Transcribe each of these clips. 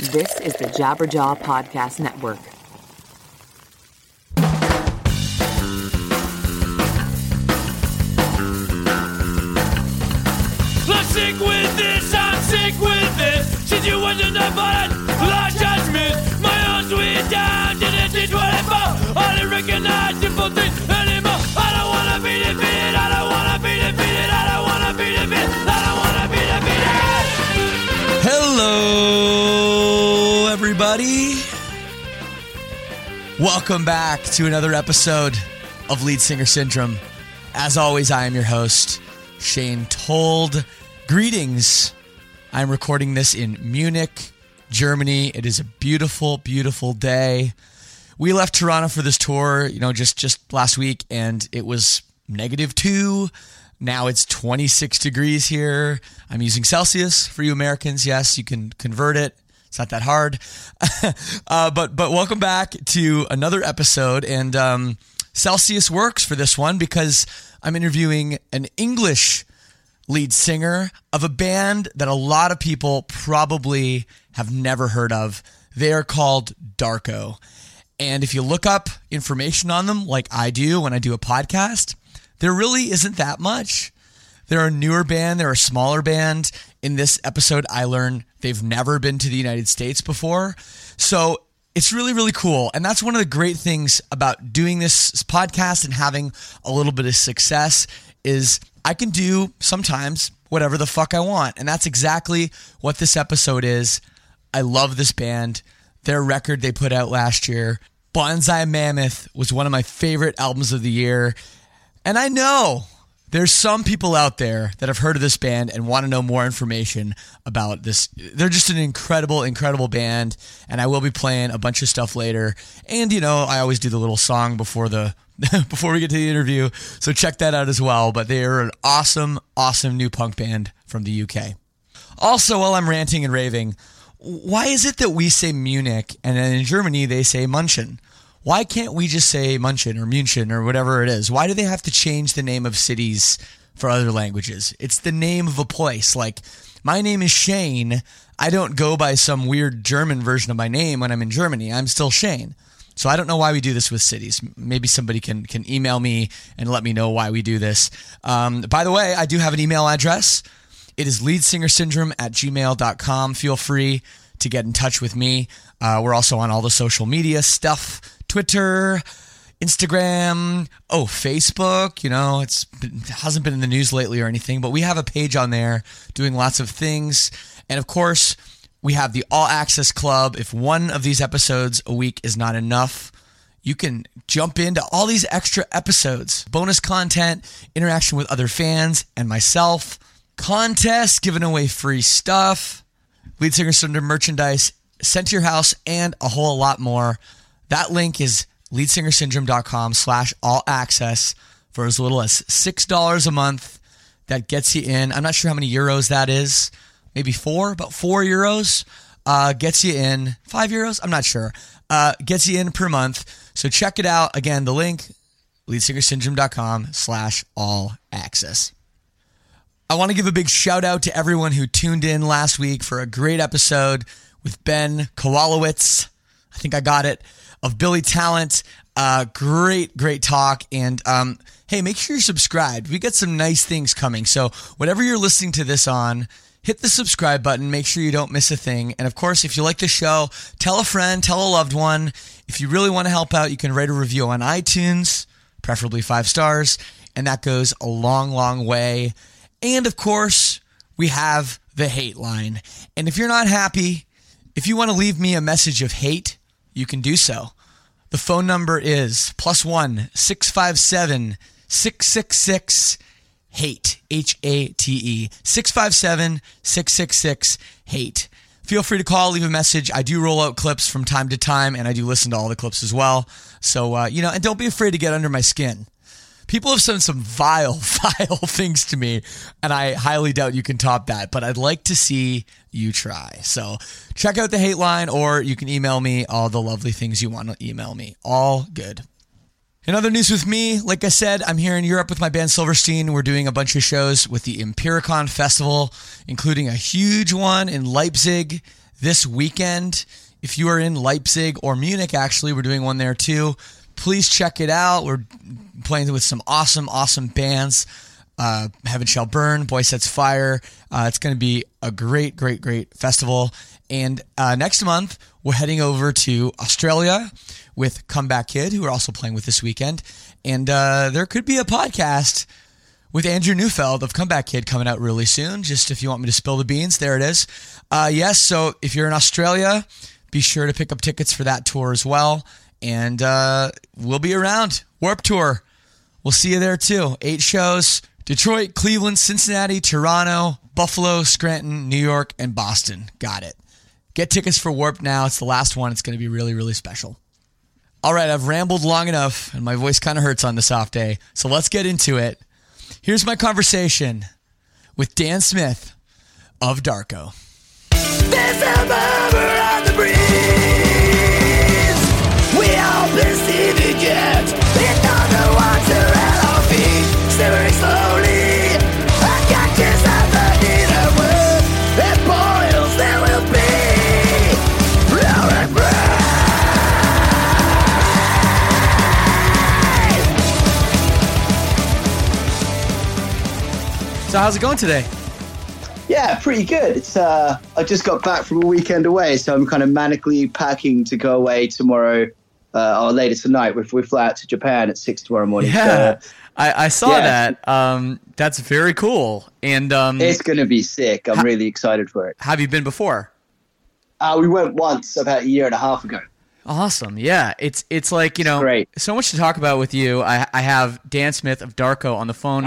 This is the Jabberjaw Podcast Network. I'm sick with this, I'm sick with this. Situation that violent, lost judgment. My own sweet down, didn't teach what I found. I didn't recognize simple things anymore. I don't wanna be defeated, I don't wanna be defeated, I don't wanna be defeated, I don't wanna be defeated. Hello, everybody. Welcome back to another episode of Lead Singer Syndrome. As always, I am your host, Shane Told. Greetings. I'm recording this in Munich, Germany. It is a beautiful, beautiful day. We left Toronto for this tour, just last week, and it was -2. Now it's 26 degrees here. I'm using Celsius for you Americans. Yes, you can convert it. It's not that hard. But welcome back to another episode. And Celsius works for this one because I'm interviewing an English lead singer of a band that a lot of people probably have never heard of. They are called Darko. And if you look up information on them, like I do when I do a podcast, there really isn't that much. They're a newer band. They're a smaller band. In this episode, I learned they've never been to the United States before. So it's really, really cool. And that's one of the great things about doing this podcast and having a little bit of success is I can do sometimes whatever the fuck I want. And that's exactly what this episode is. I love this band. Their record they put out last year, Bonsai Mammoth, was one of my favorite albums of the year. And I know there's some people out there that have heard of this band and want to know more information about this. They're just an incredible, incredible band. And I will be playing a bunch of stuff later. And, I always do the little song before we get to the interview. So check that out as well. But they are an awesome, awesome new punk band from the UK. Also, while I'm ranting and raving, why is it that we say Munich and then in Germany they say München? Why can't we just say München or München or whatever it is? Why do they have to change the name of cities for other languages? It's the name of a place. Like, my name is Shane. I don't go by some weird German version of my name when I'm in Germany. I'm still Shane. So I don't know why we do this with cities. Maybe somebody can email me and let me know why we do this. By the way, I do have an email address. It is leadsingersyndrome@gmail.com. Feel free to get in touch with me. We're also on all the social media stuff. Twitter, Instagram, Facebook. It hasn't been in the news lately or anything, but we have a page on there doing lots of things. And of course, we have the All Access Club. If one of these episodes a week is not enough, you can jump into all these extra episodes, bonus content, interaction with other fans and myself, contests, giving away free stuff, Lead Singer Syndrome merchandise sent to your house, and a whole lot more. That link is leadsingersyndrome.com/all-access for as little as $6 a month. That gets you in. I'm not sure how many euros that is. Maybe about 4 euros. Gets you in 5 euros. I'm not sure. Gets you in per month. So check it out. Again, the link, leadsingersyndrome.com/all-access. I want to give a big shout out to everyone who tuned in last week for a great episode with Ben Kowalowitz. I think I got it. Of Billy Talent. Great talk. And hey, make sure you're subscribed. We got some nice things coming. So whatever you're listening to this on, hit the subscribe button. Make sure you don't miss a thing. And of course, if you like the show, tell a friend, tell a loved one. If you really want to help out, you can write a review on iTunes, preferably 5 stars. And that goes a long, long way. And of course, we have the hate line. And if you're not happy, if you want to leave me a message of hate, you can do so. The phone number is +1 657 666 HATE, HATE, 657 666 HATE. Feel free to call, leave a message. I do roll out clips from time to time, and I do listen to all the clips as well. So, and don't be afraid to get under my skin. People have said some vile things to me, and I highly doubt you can top that, but I'd like to see you try. So check out the hate line, or you can email me all the lovely things you want to email me. All good. In other news with me, like I said, I'm here in Europe with my band Silverstein. We're doing a bunch of shows with the Empiricon Festival, including a huge one in Leipzig this weekend. If you are in Leipzig or Munich, actually, we're doing one there too. Please check it out. We're playing with some awesome, awesome bands. Heaven Shall Burn, Boy Sets Fire. It's going to be a great, great, great festival. And next month, we're heading over to Australia with Comeback Kid, who we're also playing with this weekend. And there could be a podcast with Andrew Neufeld of Comeback Kid coming out really soon. Just if you want me to spill the beans, there it is. Yes, so if you're in Australia, be sure to pick up tickets for that tour as well. And we'll be around. Warped Tour. We'll see you there too. 8 shows. Detroit, Cleveland, Cincinnati, Toronto, Buffalo, Scranton, New York, and Boston. Got it. Get tickets for Warped now. It's the last one. It's going to be really, really special. All right, I've rambled long enough, and my voice kind of hurts on this off day. So let's get into it. Here's my conversation with Dan Smith of Darko. There's a murmur on the breeze. We all perceive it yet. It's on the water at our feet. Simmering slowly. A cactus at the needle wood. It boils, there will be roar and breath. So how's it going today? Yeah, pretty good. It's I just got back from a weekend away, so I'm kind of manically packing to go away tomorrow or later tonight. We fly out to Japan at 6 tomorrow morning. Yeah, so, I saw that. That's very cool. And it's going to be sick. I'm really excited for it. Have you been before? We went once about a year and a half ago. Awesome. Yeah, it's like, you know, great. So much to talk about with you. I have Dan Smith of Darko on the phone.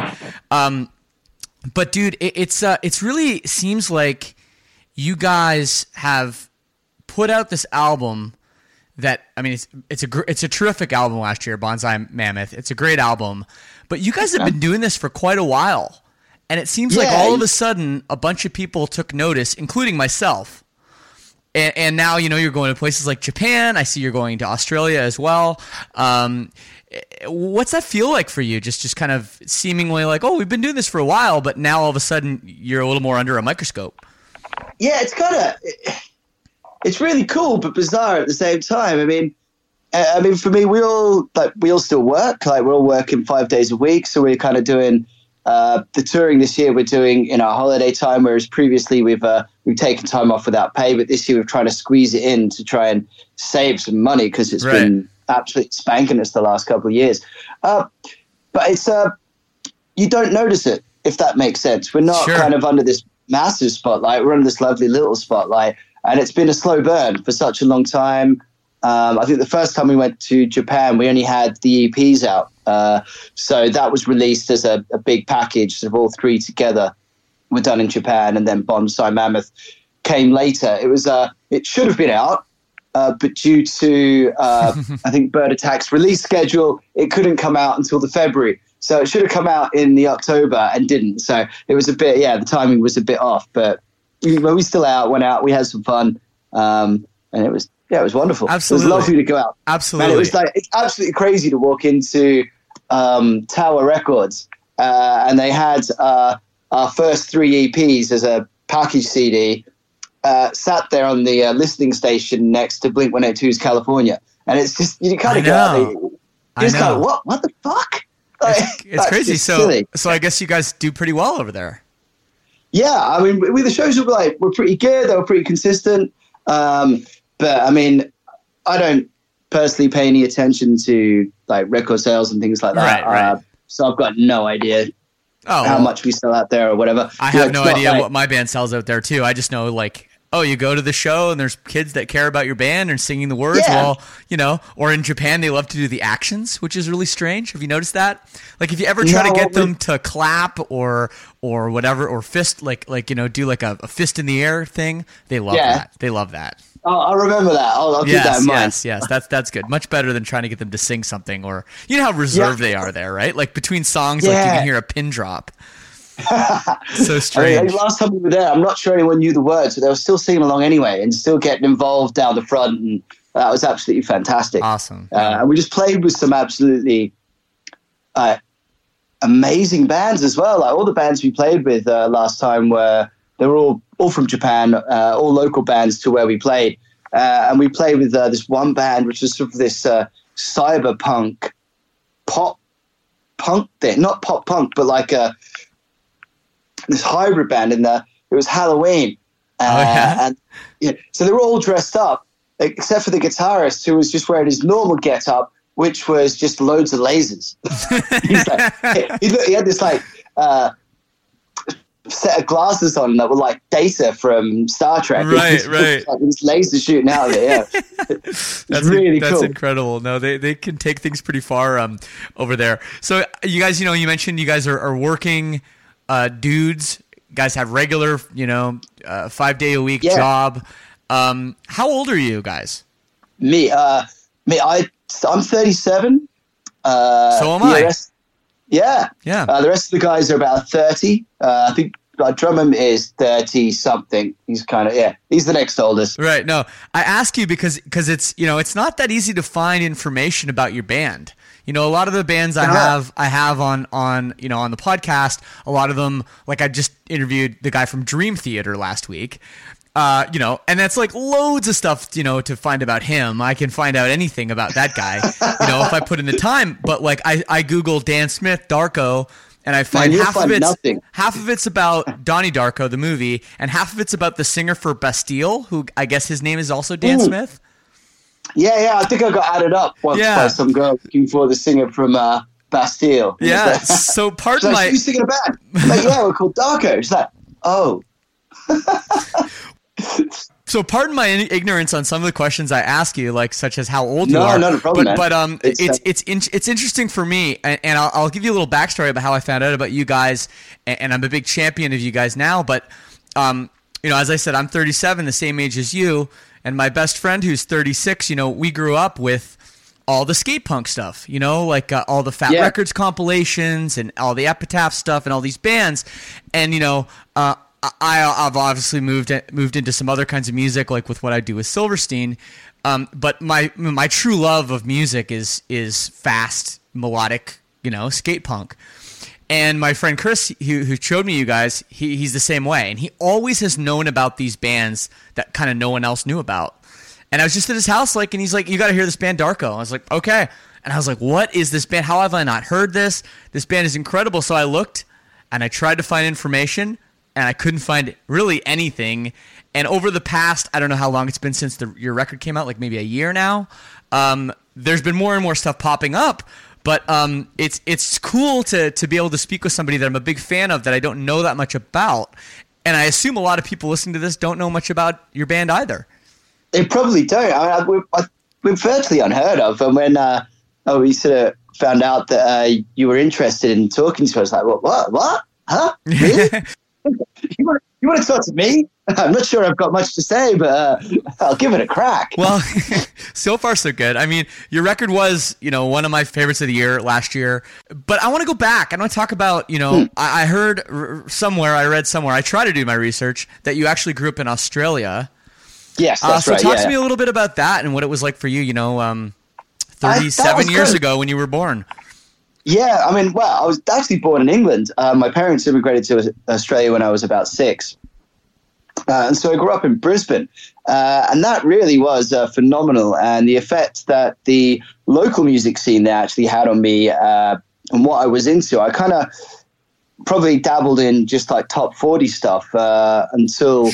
But dude, it's really seems like you guys have put out this album that, I mean, it's a terrific album last year, Bonsai Mammoth. It's a great album, but you guys have been doing this for quite a while, and it seems like all of a sudden a bunch of people took notice, including myself. And now, you know, you're going to places like Japan. I see you're going to Australia as well. What's that feel like for you? Just kind of seemingly like, oh, we've been doing this for a while, but now all of a sudden you're a little more under a microscope. Yeah, it's really cool but bizarre at the same time. I mean, for me, we all still work. Like, we're all working 5 days a week, so we're kind of doing the touring this year. We're doing in our holiday time, whereas previously we've taken time off without pay. But this year we're trying to squeeze it in to try and save some money because it's been absolutely spanking us the last couple of years. But it's you don't notice it, if that makes sense. We're not kind of under this massive spotlight. We're under this lovely little spotlight, and it's been a slow burn for such a long time. I think the first time we went to Japan, we only had the EPs out. So that was released as a big package, sort of all 3 together were done in Japan, and then Bonsai Mammoth came later. It should have been out, but due to, I think, Bird Attack's release schedule, it couldn't come out until the February. So it should have come out in the October and didn't. So it was a bit, the timing was a bit off, but we still went out, we had some fun, and it was wonderful. Absolutely. It was lovely to go out. Absolutely. Man, it's absolutely crazy to walk into Tower Records, and they had our first 3 EPs as a package CD sat there on the listening station next to Blink-182's California. And it's just, you kind of go out there, you just kind of, what the fuck? Like, it's crazy. So I guess you guys do pretty well over there. Yeah, I mean, the shows were pretty good. They were pretty consistent. But I mean, I don't personally pay any attention to like record sales and things like that. Right. So I've got no idea how much we sell out there or whatever. I have no idea what my band sells out there too. I just know, like, oh, you go to the show and there's kids that care about your band and singing the words. Yeah. Well, you know, or in Japan, they love to do the actions, which is really strange. Have you noticed that? Like, if you ever try to get them to clap or whatever, or fist, like, you know, do like a fist in the air thing, they love that. They love that. Oh, I'll remember that. I'll keep that in mind. Yes. That's good. Much better than trying to get them to sing something, or you know how reserved they are there, right? Like between songs, like you can hear a pin drop. So strange. I mean, last time we were there, I'm not sure anyone knew the words, but they were still singing along anyway and still getting involved down the front, and that was absolutely fantastic. Awesome. And we just played with some absolutely amazing bands as well. Like all the bands we played with last time were They were all from Japan, all local bands to where we played. And we played with this one band, which was sort of this cyberpunk pop punk thing. Not pop punk, but like this hybrid band. And it was Halloween. And so they were all dressed up, except for the guitarist, who was just wearing his normal get-up, which was just loads of lasers. He had this like set of glasses on that were like Data from Star Trek. Right. Like this laser shooting out of it. Yeah, that's really cool. That's incredible. No, they can take things pretty far over there. So you guys, you mentioned you guys are working dudes. You guys have regular, 5-day-a-week job. How old are you guys? Me, I'm 37. So am I. Yeah. The rest of the guys are about 30. I think Drummond is 30-something. He's kind of, he's the next oldest. Right. No, I ask you because it's, it's not that easy to find information about your band. A lot of the bands I have on the podcast, a lot of them, like I just interviewed the guy from Dream Theater last week. And that's like loads of stuff, to find about him. I can find out anything about that guy, if I put in the time. But like I Google Dan Smith, Darko, and I find half of it's about Donnie Darko, the movie, and half of it's about the singer for Bastille, who I guess his name is also Dan Smith. Yeah. I think I got added up once by some girl looking for the singer from Bastille. Yeah. So pardon my... You singing a band? Like, we're called Darko. It's like, oh... So pardon my ignorance on some of the questions I ask you, like such as how old you are. No problem. But it's interesting for me, and I'll give you a little backstory about how I found out about you guys, and I'm a big champion of you guys now. But as I said, I'm 37, the same age as you, and my best friend who's 36. We grew up with all the skate punk stuff, like all the Fat Records compilations and all the Epitaph stuff and all these bands, and I've obviously moved into some other kinds of music, like with what I do with Silverstein. But my true love of music is fast, melodic, skate punk. And my friend Chris, who showed me you guys, he's the same way. And he always has known about these bands that kind of no one else knew about. And I was just at his house, and he's like, "You got to hear this band Darko." I was like, "Okay." And I was like, "What is this band? How have I not heard this? This band is incredible." So I looked and I tried to find information, and I couldn't find really anything. And over the past, I don't know how long it's been since your record came out, like maybe a year now, there's been more and more stuff popping up. But it's cool to be able to speak with somebody that I'm a big fan of that I don't know that much about. And I assume a lot of people listening to this don't know much about your band either. They probably don't. I mean, we're virtually unheard of. And when we sort of found out that you were interested in talking to us, like, what? Huh? Really? You want to talk to me? I'm not sure I've got much to say, but I'll give it a crack. Well, so far so good. I mean, your record was, one of my favorites of the year last year. But I want to go back. I want to talk about, I read somewhere, I try to do my research, that you actually grew up in Australia. Yes, that's right. So talk to me a little bit about that and what it was like for you, 37 years ago when you were born. Yeah, I mean, well, I was actually born in England. My parents immigrated to Australia when I was about 6. And so I grew up in Brisbane. And that really was phenomenal. And the effect that the local music scene there actually had on me and what I was into, I kind of probably dabbled in just like top 40 stuff until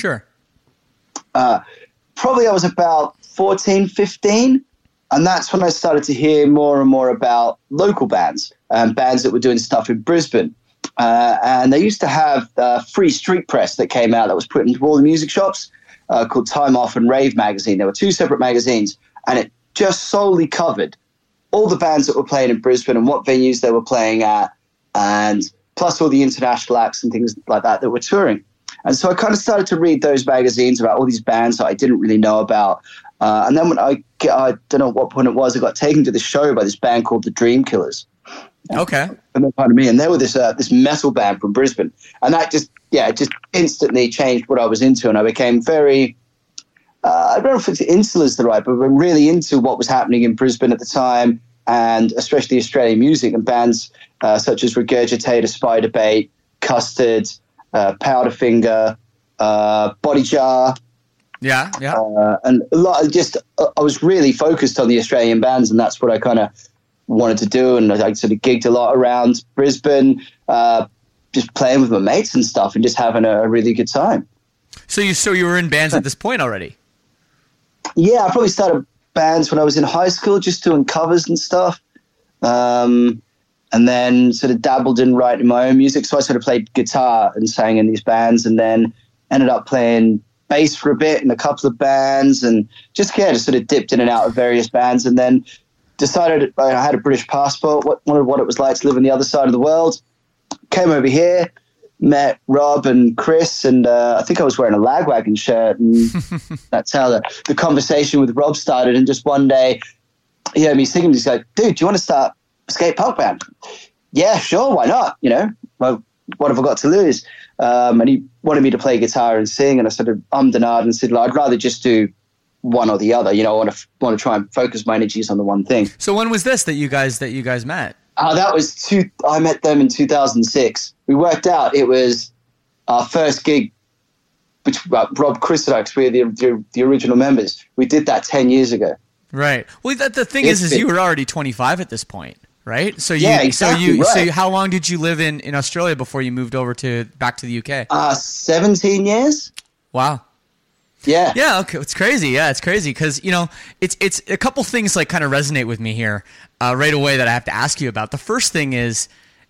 probably I was about 14, 15. And that's when I started to hear more and more about local bands, bands that were doing stuff in Brisbane. And they used to have free street press that came out that was put into all the music shops called Time Off and Rave magazine. There were 2 separate magazines, and it just solely covered all the bands that were playing in Brisbane and what venues they were playing at, and plus all the international acts and things like that were touring. And so I kind of started to read those magazines about all these bands that I didn't really know about. And then when I don't know what point it was, I got taken to this show by this band called the Dream Killers. Okay. And they're part of me, and they were this metal band from Brisbane, and that just instantly changed what I was into, and I became very I don't know if it's insular is the right, but we're really into what was happening in Brisbane at the time, and especially Australian music and bands such as Regurgitator, Spiderbait, Custard, Powderfinger, Body Jar. Yeah. And a lot of I was really focused on the Australian bands, and that's what I kind of wanted to do. And I sort of gigged a lot around Brisbane, just playing with my mates and stuff, and just having a really good time. So you were in bands at this point already? Yeah, I probably started bands when I was in high school, just doing covers and stuff. And then sort of dabbled in writing my own music. So I sort of played guitar and sang in these bands, and then ended up playing bass for a bit in a couple of bands, and just sort of dipped in and out of various bands, and then decided I had a British passport, wondered what it was like to live on the other side of the world. Came over here, met Rob and Chris, and I think I was wearing a Lagwagon shirt, and that's how the conversation with Rob started. And just one day, he heard me singing, he's like, dude, do you want to start a skate punk band? Yeah, sure, why not? Well, what have I got to lose? And he wanted me to play guitar and sing, and I sort of ummed and ahed and said, I'd rather just do one or the other. I want to try and focus my energies on the one thing. So when was this that you guys met? That was I met them in 2006. We worked out it was our first gig, which Rob, Chris, and I, because we're the original members. We did that 10 years ago. Right. Well, the thing is you were already 25 at this point, right? So exactly, right. So how long did you live in Australia before you moved over back to the UK? 17 years. Wow. Yeah. Yeah. Okay. It's crazy. Yeah, it's crazy because it's a couple things like kind of resonate with me here right away that I have to ask you about. The first thing is,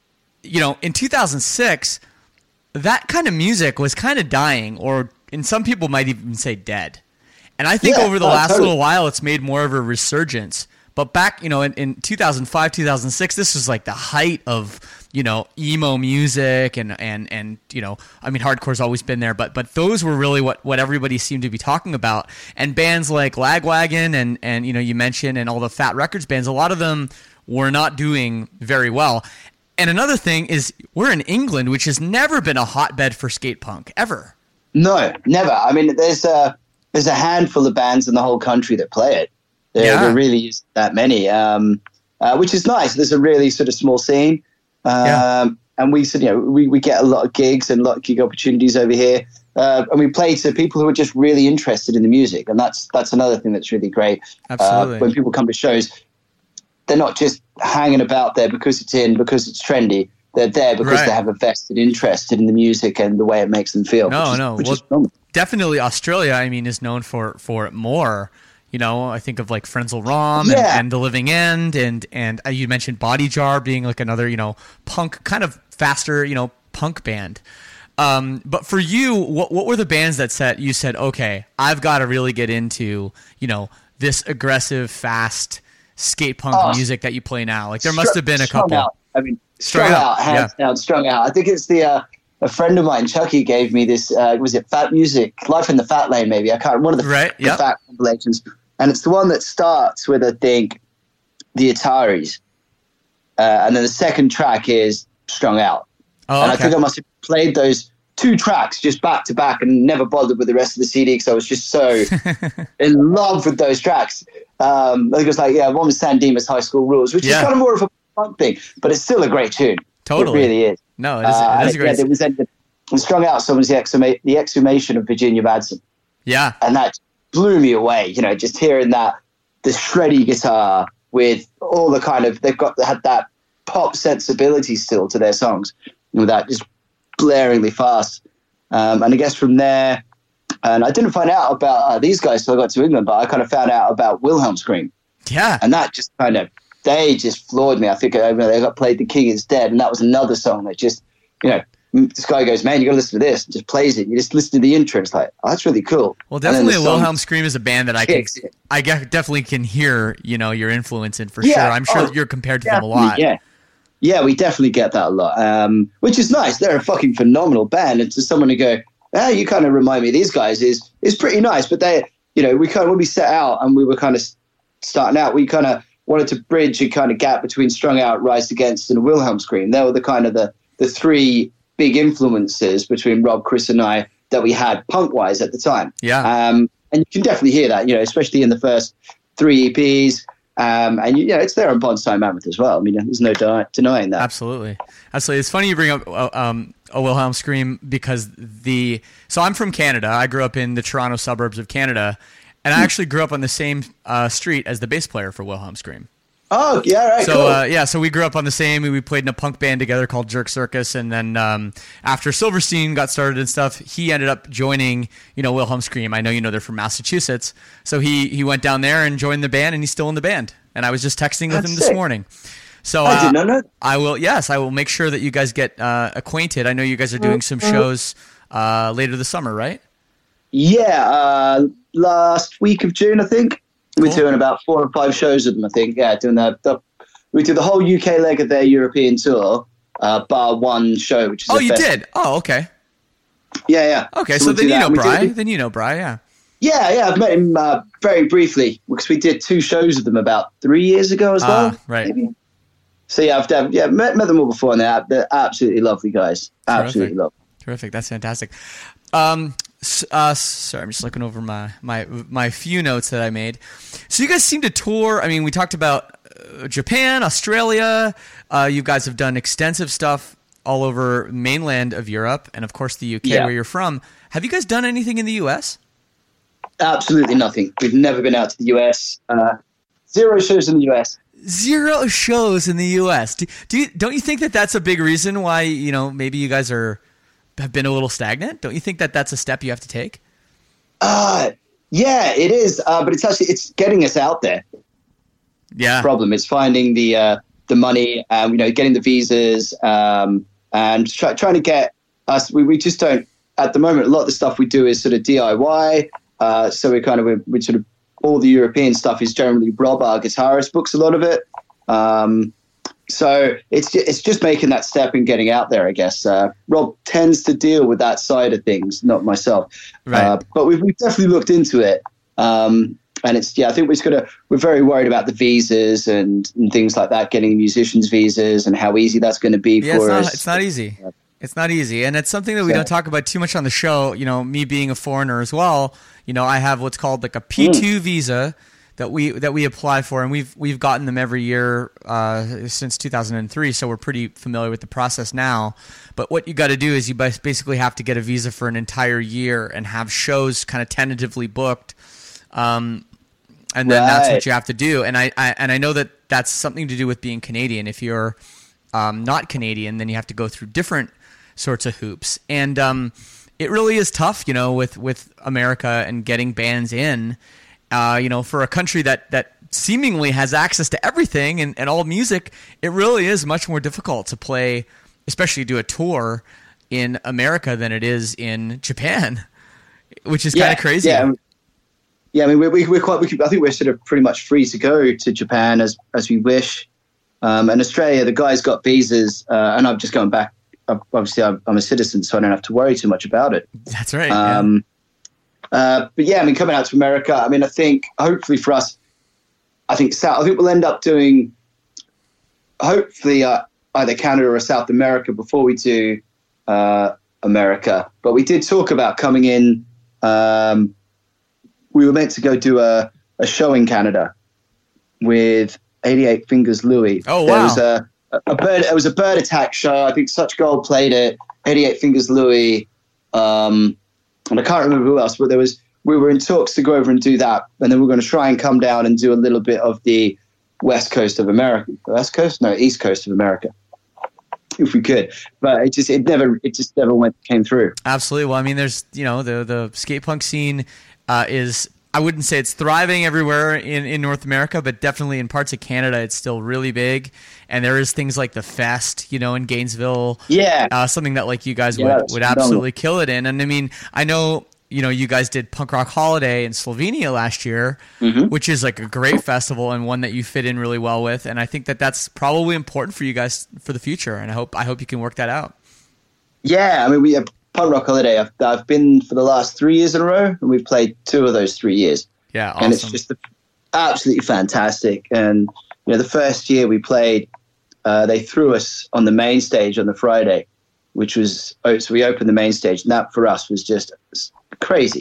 in 2006, that kind of music was kind of dying, or in some people might even say dead. And I think over the last little while, it's made more of a resurgence. But back, in 2005, 2006, this was like the height of, emo music and hardcore's always been there, but those were really what everybody seemed to be talking about. And bands like Lagwagon and you mentioned, and all the Fat Records bands, a lot of them were not doing very well. And another thing is we're in England, which has never been a hotbed for skate punk, ever. No, never. I mean, there's a handful of bands in the whole country that play it. There really isn't that many, which is nice. There's a really sort of small scene, and we get a lot of gigs and a lot of gig opportunities over here, and we play to people who are just really interested in the music, and that's another thing that's really great. Absolutely. When people come to shows, they're not just hanging about there because it's trendy. They're there because they have a vested interest in the music and the way it makes them feel. Which is definitely Australia, is known for it more. I think of like Frenzal Rhomb and The Living End, and you mentioned Body Jar being like another, punk, kind of faster, punk band. But for you, what were the bands that you said, okay, I've got to really get into, this aggressive, fast skate punk music that you play now? Like there must have been a couple. Out. Strung Out, hands down, Strung Out. I think it's a friend of mine, Chucky, gave me this, was it Fat Music? Life in the Fat Lane, maybe. I can't remember. One of the Fat compilations. And it's the one that starts with, I think, the Ataris. And then the second track is Strung Out. Oh, and I think I must have played those two tracks just back to back and never bothered with the rest of the CD because I was just so in love with those tracks. I think it was one was San Dimas High School Rules, which is kind of more of a punk thing, but it's still a great tune. Totally. It really is. No, it is great. Yeah, the Strung Out song was the exhumation of Virginia Madsen. Yeah. And that blew me away, just hearing the shreddy guitar with all the kind of, they had that pop sensibility still to their songs, with that just blaringly fast. And I guess from there, and I didn't find out about these guys till I got to England, but I kind of found out about Wilhelm Scream. Yeah. And that just they just floored me. I think they got played The King Is Dead, and that was another song that just, this guy goes, man, you got to listen to this, and just plays it. You just listen to the intro. It's like, oh, that's really cool. Well, definitely Wilhelm Scream is a band that I definitely can hear, your influence in for sure. I'm sure you're compared to them a lot. Yeah, we definitely get that a lot, which is nice. They're a fucking phenomenal band. And to someone to go, you kind of remind me of these guys is pretty nice. But they, when we set out and we were kind of starting out, we kind of wanted to bridge a kind of gap between Strung Out, Rise Against, and Wilhelm Scream. They were the kind of the three big influences between Rob, Chris, and I that we had punk-wise at the time. Yeah. And you can definitely hear that, especially in the first 3 EPs. And it's there on Bonsai Mammoth as well. I mean, there's no denying that. Absolutely. It's funny you bring up a Wilhelm Scream because so I'm from Canada. I grew up in the Toronto suburbs of Canada, and I actually grew up on the same street as the bass player for Wilhelm Scream. Oh, yeah, right. So, cool. So we grew up on the same. We played in a punk band together called Jerk Circus, and then after Silverstein got started and stuff, he ended up joining, Wilhelm Scream. I know they're from Massachusetts, so he went down there and joined the band, and he's still in the band. And I was just texting with him this morning. So I did not know. I will make sure that you guys get acquainted. I know you guys are doing some shows later this summer, right? Yeah, last week of June, I think. We're doing about 4 or 5 shows with them, I think. Yeah, doing we do the whole UK leg of their European tour, bar one show, which is you did? Oh, okay. Yeah. Okay, so then you know Bri. Then you know Bri, yeah. Yeah, I've met him very briefly because we did 2 shows with them about 3 years ago as well. Right. Maybe. So yeah, I've met them all before, and they're absolutely lovely guys. Absolutely lovely. Terrific. That's fantastic. Sorry, I'm just looking over my few notes that I made. So you guys seem to tour. I mean, we talked about Japan, Australia. You guys have done extensive stuff all over mainland of Europe, and of course the UK, where you're from. Have you guys done anything in the US? Absolutely nothing. We've never been out to the US. 0 shows in the US. 0 shows in the US. Don't you think that that's a big reason why maybe you guys have been a little stagnant? Don't you think that that's a step you have to take? Yeah, it is. But it's getting us out there. Yeah. The problem is finding the money, getting the visas, and trying to get us. We just don't at the moment. A lot of the stuff we do is sort of DIY. So we sort of all the European stuff is generally Rob, our guitarist, books a lot of it. So it's just making that step and getting out there, I guess. Rob tends to deal with that side of things, not myself. Right. But we've definitely looked into it. And I think we're very worried about the visas and things like that, getting musicians' visas and how easy that's going to be for us. It's not easy. It's not easy. And it's something that we don't talk about too much on the show. Me being a foreigner as well, I have what's called like a P2 visa that we apply for, and we've gotten them every year since 2003, so we're pretty familiar with the process now. But what you got to do is you basically have to get a visa for an entire year and have shows kind of tentatively booked, and then that's what you have to do. And I know that that's something to do with being Canadian. If you're not Canadian, then you have to go through different sorts of hoops, and it really is tough, with America and getting bands in. For a country that seemingly has access to everything and all music, it really is much more difficult to play, especially do a tour in America than it is in Japan, which is kind of crazy. Yeah. I mean, I think we're sort of pretty much free to go to Japan as we wish. And Australia, the guys got visas, and I'm just going back. Obviously, I'm a citizen, so I don't have to worry too much about it. That's right. But yeah, I mean, coming out to America, I mean, I think hopefully for us, I think we'll end up doing hopefully either Canada or South America before we do America. But we did talk about coming in. We were meant to go do a show in Canada with 88 Fingers Louie. Oh, wow. It was a Bird Attack show. I think Such Gold played it. 88 Fingers Louie. And I can't remember who else, but we were in talks to go over and do that. And then we're going to try and come down and do a little bit of the West Coast of America. West Coast? No, East Coast of America. If we could. But it just never came through. Absolutely. Well, I mean, there's, the skate punk scene is, I wouldn't say it's thriving everywhere in North America, but definitely in parts of Canada, it's still really big. And there is things like the Fest, in Gainesville. Yeah. Something that like you guys would absolutely kill it in. And I mean, I know, you guys did Punk Rock Holiday in Slovenia last year, which is like a great festival and one that you fit in really well with. And I think that that's probably important for you guys for the future. And I hope you can work that out. Yeah. I mean, we have Punk Rock Holiday. I've been for the last 3 years in a row, and we've played 2 of those 3 years. Yeah. Awesome. And it's just absolutely fantastic. And, the first year we played, they threw us on the main stage on the Friday, so we opened the main stage, and that for us was just crazy.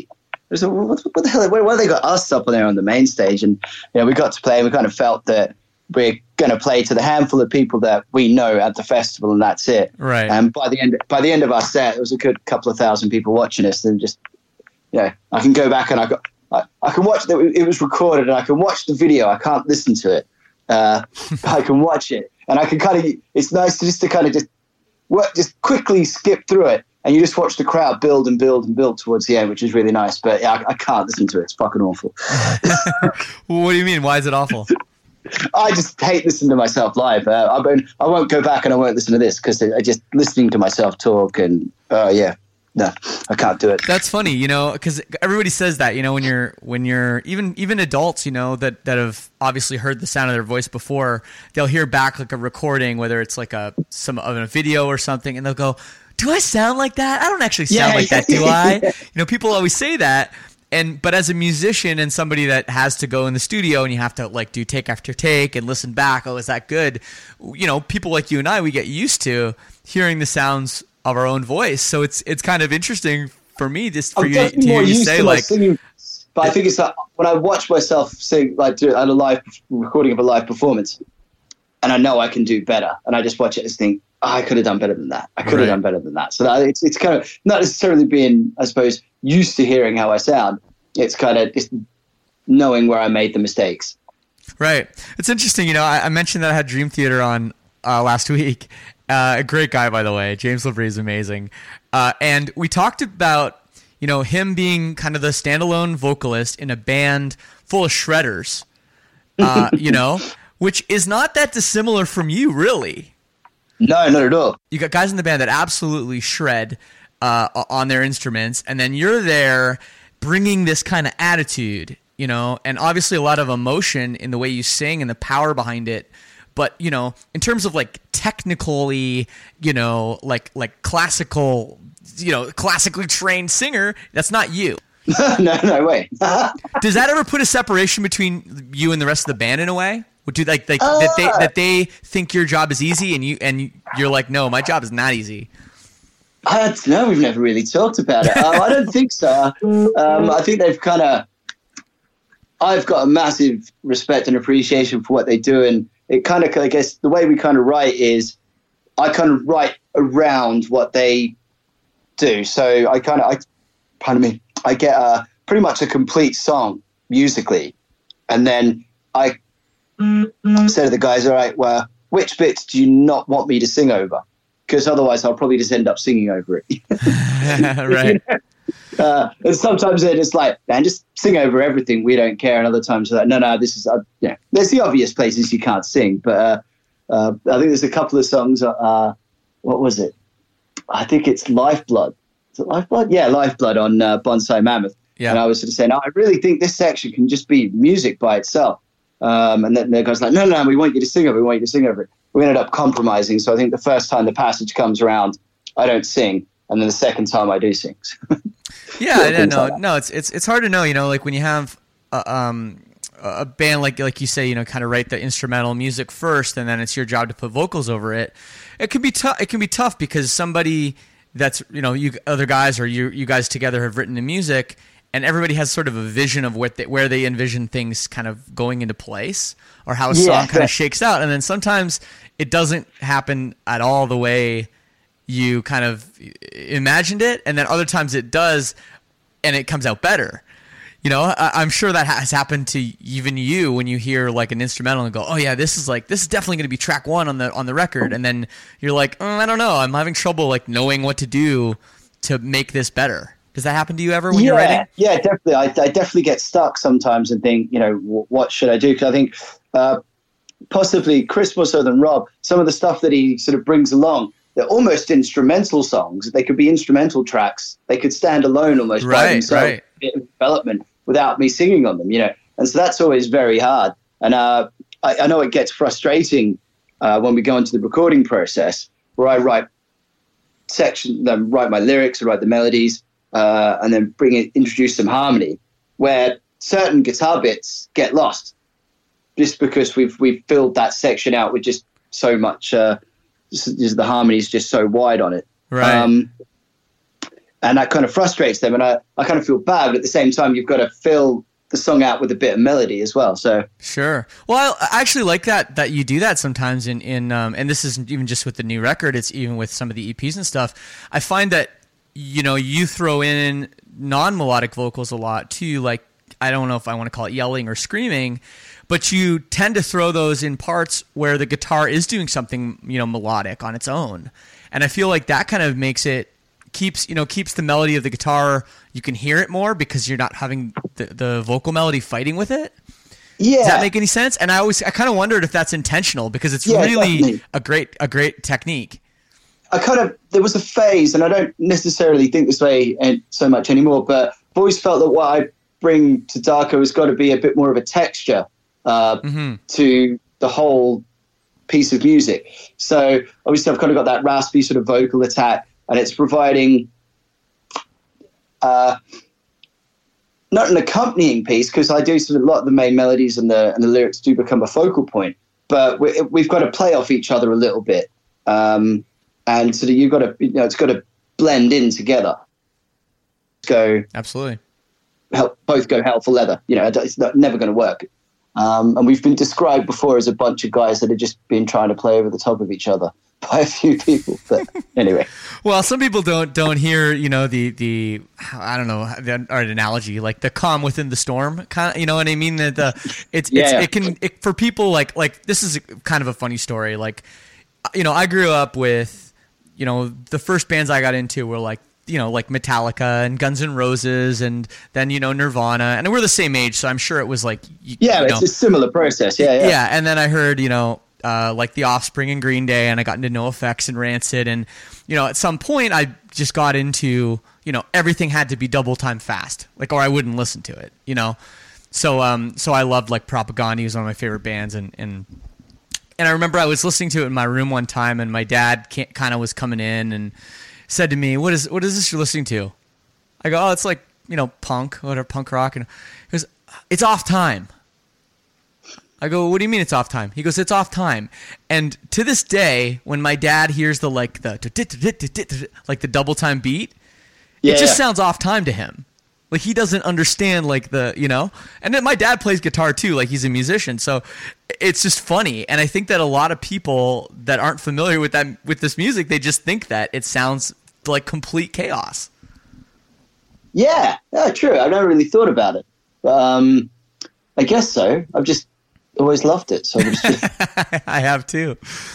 was like, what the hell? Why they got us up on there on the main stage? And we got to play, and we kind of felt that we're going to play to the handful of people that we know at the festival, and that's it. Right. And by the end of our set, there was a good couple of thousand people watching us, and just I can go back and I can watch it was recorded, and I can watch the video. I can't listen to it. I can watch it, and I can kind of. It's nice to kind of just quickly skip through it, and you just watch the crowd build and build and build towards the end, which is really nice. But I can't listen to it. It's fucking awful. What do you mean? Why is it awful? I just hate listening to myself live. I won't go back and I won't listen to this because I just listening to myself talk and no, I can't do it. That's funny, because everybody says that, when you're even adults, that have obviously heard the sound of their voice before, they'll hear back like a recording, whether it's like a video or something, and they'll go, "Do I sound like that? I don't actually sound like that, do I?" People always say that. But as a musician and somebody that has to go in the studio and you have to like do take after take and listen back, oh, is that good? People like you and I, we get used to hearing the sounds of our own voice. So it's kind of interesting for me just for you to hear you say like singing, but I think it's like when I watch myself sing like do at a live recording of a live performance, and I know I can do better, and I just watch it and think, I could have done better than that. I could have done better than that. So it's kind of not necessarily being, I suppose, used to hearing how I sound. It's kind of just knowing where I made the mistakes. Right. It's interesting. I mentioned that I had Dream Theater on last week. A great guy, by the way. James LaBrie is amazing. And we talked about, him being kind of the standalone vocalist in a band full of shredders, which is not that dissimilar from you, really. No, not at all. You got guys in the band that absolutely shred on their instruments, and then you're there bringing this kind of attitude, and obviously a lot of emotion in the way you sing and the power behind it. But, in terms of like technically, like classical, classically trained singer, that's not you. No way. Does that ever put a separation between you and the rest of the band in a way? Would you that they think your job is easy and you're like, no, my job is not easy? I don't know. We've never really talked about it. I don't think so. I think they've kind of. I've got a massive respect and appreciation for what they do, and it kind of, I guess, the way we kind of write is, I kind of write around what they do. So I get pretty much a complete song musically, and then I say to the guys, all right, well, which bits do you not want me to sing over? Because otherwise I'll probably just end up singing over it. Right. And sometimes they're just like, man, just sing over everything. We don't care. And other times they're like, no, this is, there's the obvious places you can't sing. But I think there's a couple of songs. What was it? I think it's Lifeblood. Is it Lifeblood? Yeah, Lifeblood on Bonsai Mammoth. Yeah. And I was sort of saying, I really think this section can just be music by itself. And then the guy's like, no, we want you to sing over it. We want you to sing over it. We ended up compromising. So I think the first time the passage comes around, I don't sing. And then the second time I do sing. Yeah, no, it's hard to know, like when you have a band like you say, kind of write the instrumental music first, and then it's your job to put vocals over it. It can be tough. It can be tough because somebody that's you other guys or you guys together have written the music, and everybody has sort of a vision of where they envision things kind of going into place or how a song kind of shakes out, and then sometimes it doesn't happen at all the way you kind of imagined it, and then other times it does, and it comes out better. I'm sure that has happened to even you when you hear like an instrumental and go, oh yeah, this is definitely going to be track one on the record, and then you're like, I don't know, I'm having trouble like knowing what to do to make this better. Does that happen to you ever when you're writing? Yeah, definitely. I definitely get stuck sometimes and think, what should I do? Because I think possibly Chris more so than Rob, some of the stuff that he sort of brings along, they're almost instrumental songs. They could be instrumental tracks. They could stand alone almost by themselves in development without me singing on them, And so that's always very hard. And I know it gets frustrating when we go into the recording process where I write my lyrics, write the melodies, and then introduce some harmony, where certain guitar bits get lost just because we've filled that section out with just so much. Just the harmony is just so wide on it. Right. and that kind of frustrates them. And I kind of feel bad, but at the same time, you've got to fill the song out with a bit of melody as well. So sure. Well, I actually like that you do that sometimes in and this isn't even just with the new record, it's even with some of the EPs and stuff. I find that, you know, you throw in non-melodic vocals a lot too, like, I don't know if I want to call it yelling or screaming, but you tend to throw those in parts where the guitar is doing something, you know, melodic on its own. And I feel like that kind of keeps the melody of the guitar. You can hear it more because you're not having the vocal melody fighting with it. Yeah. Does that make any sense? And I kind of wondered if that's intentional, because it's really definitely a great technique. There was a phase, and I don't necessarily think this way so much anymore, but I've always felt that what I bring to Darko has got to be a bit more of a texture to the whole piece of music. So obviously I've kind of got that raspy sort of vocal attack, and it's providing not an accompanying piece, because I do sort of a lot of the main melodies and the lyrics do become a focal point, but we've got to play off each other a little bit. And so you've got to, you know, it's got to blend in together. Absolutely. Both go hell for leather. You know, it's never going to work. And we've been described before as a bunch of guys that have just been trying to play over the top of each other by a few people. But anyway. Well, some people don't hear, you know, the I don't know, the analogy, like the calm within the storm kind of, you know what I mean? It can for people like this is kind of a funny story. Like, you know, I grew up with, you know, the first bands I got into were like, you know, like Metallica and Guns N' Roses, and then, you know, Nirvana, and we're the same age, so I'm sure it was like, it's a similar process. Yeah. And then I heard, you know, like The Offspring and Green Day, and I got into NoFX and Rancid, and, you know, at some point I just got into, you know, everything had to be double time fast, like, or I wouldn't listen to it, you know. So I loved like Propaganda. He was one of my favorite bands, and I remember I was listening to it in my room one time, and my dad kind of was coming in and said to me, what is this you're listening to? I go, oh, it's like, you know, punk rock. And he goes, it's off time. I go, what do you mean it's off time? He goes, it's off time. And to this day, when my dad hears the double time beat, it just sounds off time to him. Like, he doesn't understand, like, the, you know? And then my dad plays guitar too, like, he's a musician. So it's just funny. And I think that a lot of people that aren't familiar with this music, they just think that it sounds like complete chaos. Yeah, true. I've never really thought about it. I guess so. I've just always loved it. So I have too.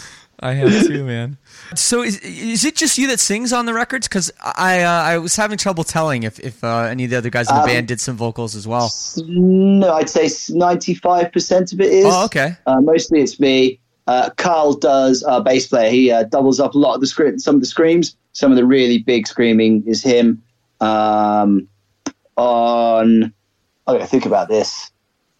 Man. So is it just you that sings on the records? Because I was having trouble telling if any of the other guys in the band did some vocals as well. No, I'd say 95% of it is. Oh, okay. Mostly it's me. Carl does our bass player. He doubles up a lot of some of the screams. Some of the really big screaming is him. I gotta think about this.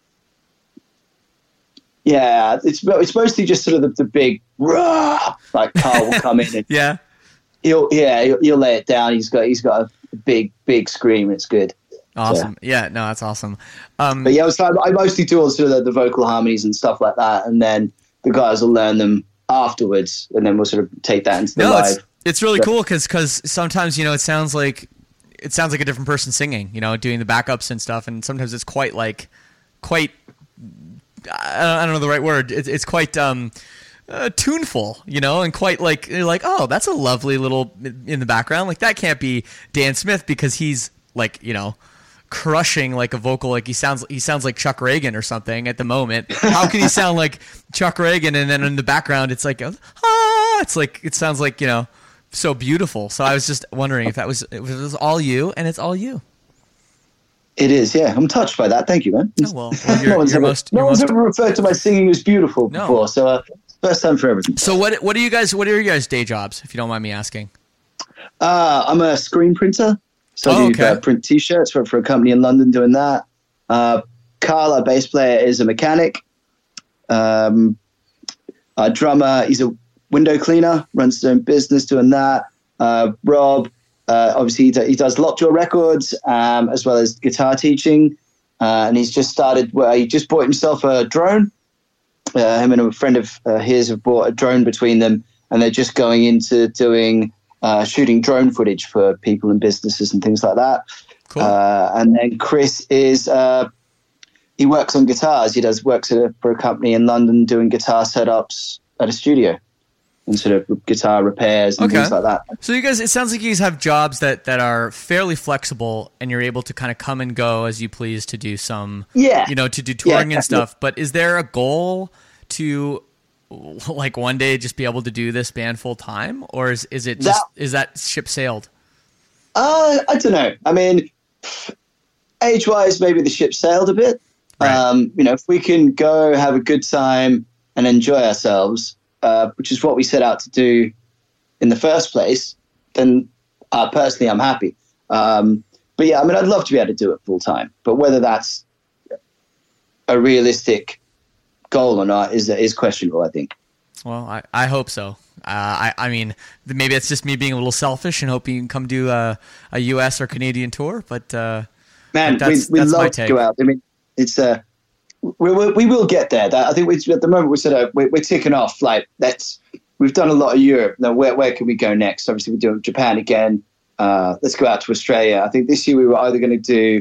Yeah, it's mostly just sort of the big rah, like Carl will come in and he'll lay it down. He's got a big scream. It's good. Awesome. So. Yeah, no, that's awesome. But yeah, I mostly do all sort of the vocal harmonies and stuff like that, and then the guys will learn them afterwards, and then we'll sort of take that into the live. It's really cool because sometimes, you know, it sounds like a different person singing, you know, doing the backups and stuff, and sometimes it's quite I don't know the right word. It's quite tuneful, you know, and quite like, you're like, oh, that's a lovely little in the background. Like, that can't be Dan Smith because he's like, you know, crushing like a vocal. Like he sounds like Chuck Reagan or something at the moment. How can he sound like Chuck Reagan and then in the background it's like it's like it sounds like, you know, so beautiful. So I was just wondering if it was all you, and it's all you. It is, yeah. I'm touched by that. Thank you, man. Oh, well no one's ever referred to my singing as beautiful before, so first time for everything. So what are your guys' day jobs, if you don't mind me asking? I'm a screen printer, so I do print T-shirts for a company in London doing that. Carl, our bass player, is a mechanic. Our drummer, he's a window cleaner, runs his own business doing that. Rob, obviously he does Lockjaw Records, as well as guitar teaching. And he's just started, he just bought himself a drone. Him and a friend of his have bought a drone between them, and they're just going into doing shooting drone footage for people and businesses and things like that. Cool. And then Chris is he works on guitars. He works for a company in London doing guitar setups at a studio and sort of guitar repairs and things like that. So you guys, it sounds like you guys have jobs that are fairly flexible, and you're able to kind of come and go as you please to do some, to do touring and stuff. But is there a goal to, like, one day just be able to do this band full time, or is it just is that ship sailed? I don't know. I mean, age wise, maybe the ship sailed a bit. Right. If we can go have a good time and enjoy ourselves, which is what we set out to do in the first place, then personally I'm happy. But yeah, I mean, I'd love to be able to do it full time, but whether that's a realistic goal or not is questionable, I think. Well, I hope so. I mean, maybe it's just me being a little selfish and hoping you can come do a US or Canadian tour, but man, we love to go out. I mean, it's we will get there. I think at the moment we're ticking off. Like, we've done a lot of Europe. Now, where can we go next? Obviously, we're doing Japan again. Let's go out to Australia. I think this year we were either going to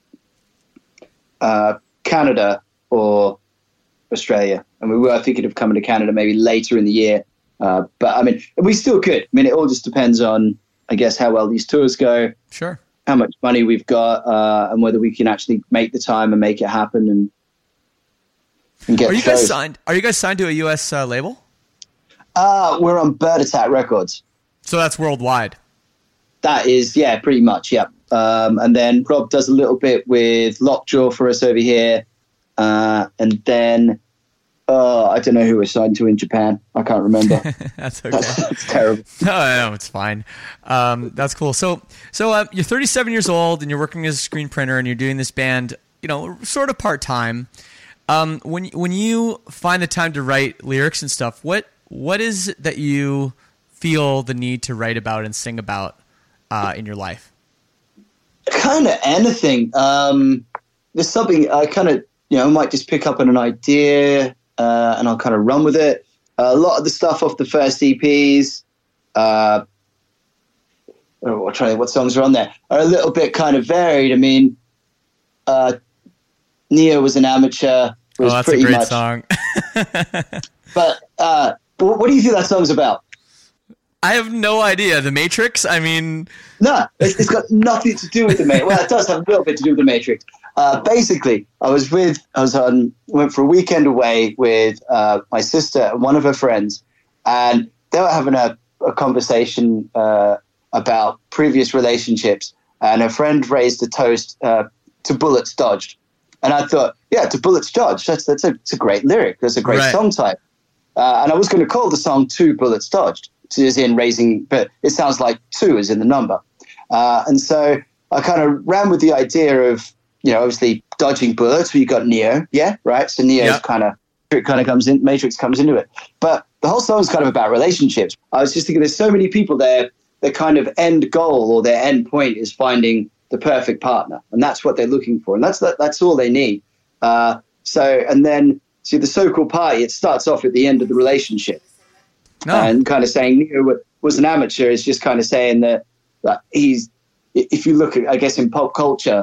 do Canada or Australia, and we were thinking of coming to Canada maybe later in the year. But I mean, we still could. I mean, it all just depends on, I guess, how well these tours go. Sure. How much money we've got, and whether we can actually make the time and make it happen and get. Are you guys signed to a US label? We're on Bird Attack Records. So that's worldwide. That is, yeah, pretty much, yeah. And then Rob does a little bit with Lockjaw for us over here, and then I don't know who we're signed to in Japan. I can't remember. That's okay. That's terrible. No, it's fine. That's cool. So you're 37 years old and you're working as a screen printer and you're doing this band, sort of part time. When you find the time to write lyrics and stuff, what is it that you feel the need to write about and sing about in your life? Kind of anything. There's something I kind of might just pick up on an idea. And I'll kind of run with it. A lot of the stuff off the first EPs, what songs are on there, are a little bit kind of varied. I mean, Neo was an amateur. That's pretty a great much, song. But what do you think that song's about? I have no idea. The Matrix? I mean... No, it's got nothing to do with the Matrix. Well, it does have a little bit to do with the Matrix. Basically, I went for a weekend away with my sister and one of her friends, and they were having a conversation about previous relationships, and her friend raised a toast to Bullets Dodged. And I thought, yeah, to Bullets Dodged, that's a great lyric. That's a great song type. And I was going to call the song To Bullets Dodged, as in raising, but it sounds like two as in the number. And so I kind of ran with the idea of, obviously dodging bullets. You got Neo, yeah, right? So Neo's kind of comes in, Matrix comes into it. But the whole song is kind of about relationships. I was just thinking there's so many people there, their kind of end goal or their end point is finding the perfect partner. And that's what they're looking for. And that's all they need. And then the so-called party, it starts off at the end of the relationship. No. And kind of saying Neo was an amateur is just kind of saying that he's, if you look at, I guess, in pop culture,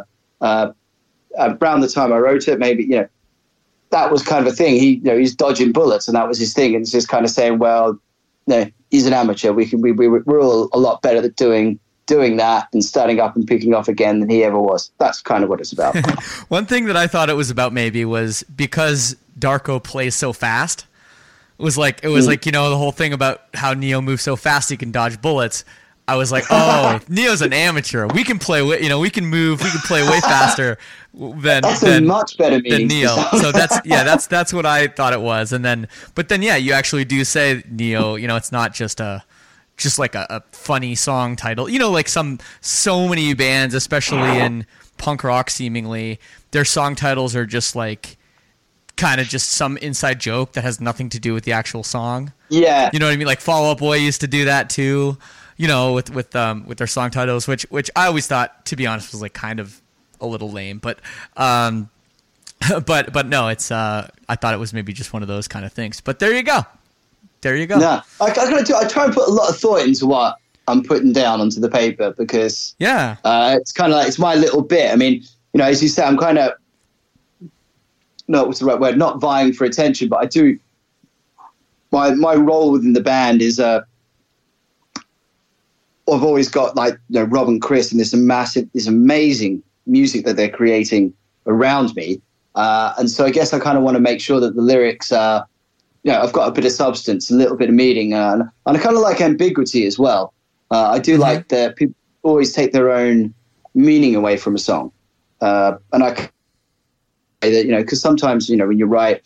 around the time I wrote it, maybe, that was kind of a thing. He's dodging bullets and that was his thing. And it's just kind of saying, well, no, he's an amateur. We're all a lot better at doing that and starting up and picking off again than he ever was. That's kind of what it's about. One thing that I thought it was about maybe was because Darko plays so fast. It was like, the whole thing about how Neo moves so fast he can dodge bullets. I was like, oh, Neo's an amateur. We can play, we can move, we can play way faster than much better than Neo. So that's what I thought it was. But then you actually do say Neo. It's not just like a funny song title. Like so many bands, especially in punk rock, seemingly their song titles are just like kind of just some inside joke that has nothing to do with the actual song. Yeah, you know what I mean. Like Fall Out Boy used to do that too. With their song titles, which I always thought, to be honest, was like kind of a little lame. But no, it's I thought it was maybe just one of those kind of things. But there you go. Yeah, I try and put a lot of thought into what I'm putting down onto the paper, because Yeah. it's kind of like, it's my little bit. I mean, you know, as you say, I'm kind of, no, what's the right word? Not vying for attention, but I do. My role within the band is I've always got, like, you know, Rob and Chris and this amazing music that they're creating around me, and so I guess I kind of want to make sure that the lyrics are, you know, I've got a bit of substance, a little bit of meaning, and I kind of like ambiguity as well. I do like that people always take their own meaning away from a song, and I, that, you know, because sometimes, you know, when you write,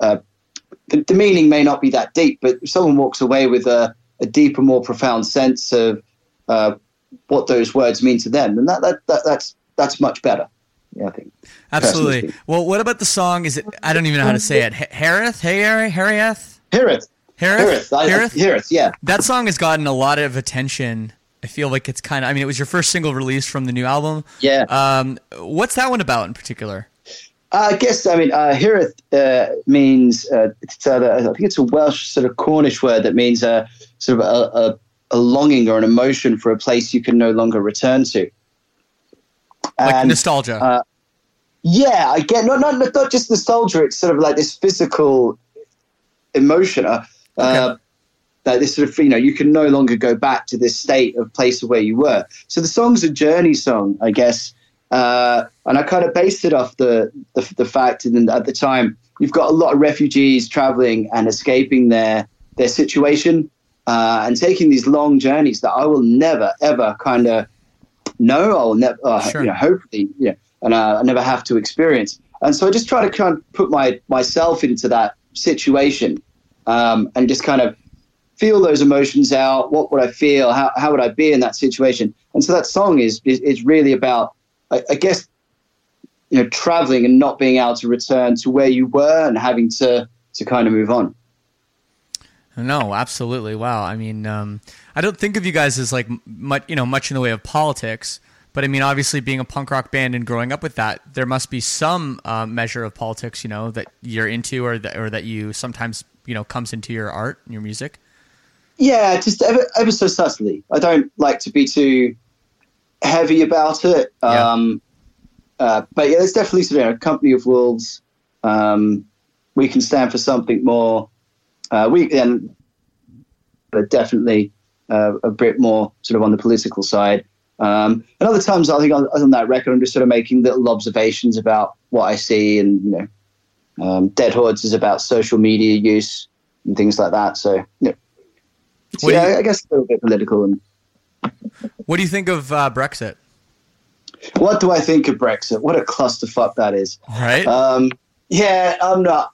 the meaning may not be that deep, but if someone walks away with a deeper, more profound sense of what those words mean to them, then that's much better. Yeah, I think. Absolutely. Well, what about the song? Is it? I don't even know how to say it. Harith? Harith? Harith, yeah. That song has gotten a lot of attention. I feel like it's kind of, I mean, it was your first single released from the new album. Yeah. What's that one about in particular? I guess, I mean, Harith means, I think it's a Welsh sort of Cornish word that means sort of a longing or an emotion for a place you can no longer return to. Like nostalgia. Yeah, I get, not just nostalgia, it's sort of like this physical emotion. Like this sort of, you know, you can no longer go back to this state of place of where you were. So the song's a journey song, I guess. And I kind of based it off the fact that at the time you've got a lot of refugees traveling and escaping their situation, and taking these long journeys that I will never, ever kind of know. I'll never, Sure. you know, hopefully, yeah, and I never have to experience. And so I just try to kind of put myself into that situation, and just kind of feel those emotions out. What would I feel? How would I be in that situation? And so that song is really about, I guess, you know, traveling and not being able to return to where you were and having to kind of move on. No, absolutely. Wow. I mean, I don't think of you guys as like much in the way of politics, but I mean, obviously being a punk rock band and growing up with that, there must be some measure of politics, you know, that you're into or that you sometimes, you know, comes into your art and your music. Yeah, just ever so subtly. I don't like to be too heavy about it. But yeah, there's definitely sort of a company of wolves. We can stand for something more. But definitely a bit more sort of on the political side. And other times, I think on that record, I'm just sort of making little observations about what I see, and you know, Dead Hordes is about social media use and things like that. So yeah, I guess a little bit political. And what do you think of Brexit? What do I think of Brexit? What a clusterfuck that is. Right. Yeah, I'm not.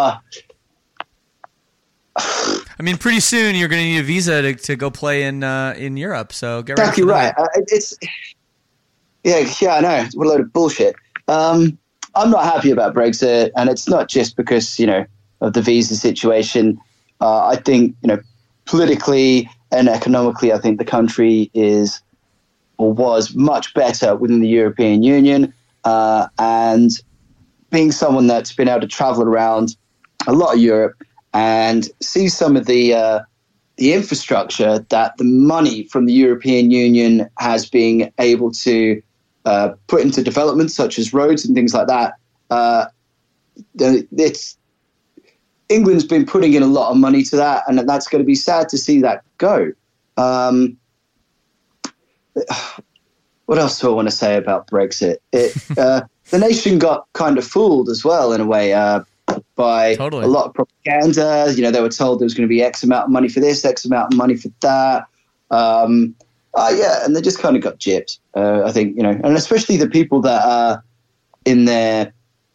I mean, pretty soon you're going to need a visa to go play in Europe. So get ready. Exactly right. I know. What a load of bullshit. I'm not happy about Brexit, and it's not just because, you know, of the visa situation. I think, you know, politically and economically, I think the country is or was much better within the European Union, and being someone that's been able to travel around a lot of Europe and see some of the infrastructure that the money from the European Union has been able to put into developments such as roads and things like that. England's been putting in a lot of money to that, and that's going to be sad to see that go. What else do I want to say about Brexit? The nation got kind of fooled as well, in a way, by a lot of propaganda. You know, they were told there was going to be X amount of money for this, X amount of money for that. Yeah, and they just kind of got gypped. I think, you know, and especially the people that are in their